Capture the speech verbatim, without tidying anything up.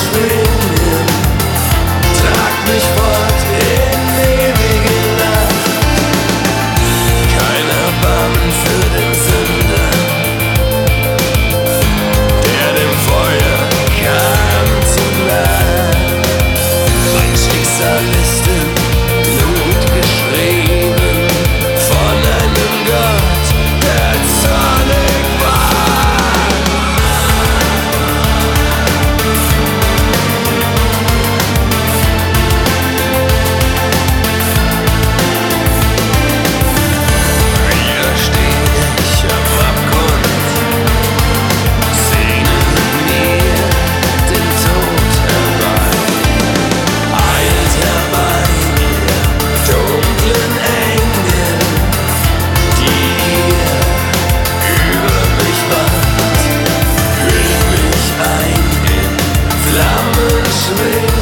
Schwingen, trag mich fort in ewige Nacht. Kein Erbarmen für den Sünder, der dem Feuer kam zu nah. Mein Schicksal ist im Blut geschrieben von einem Gott, der zornig war. Hier steh ich am Abgrund, sehne mir den Tod herbei. Eilt herbei, ihr dunklen Engel, die ihr über mich wacht. Hüllt mich ein in Flammen schwingen.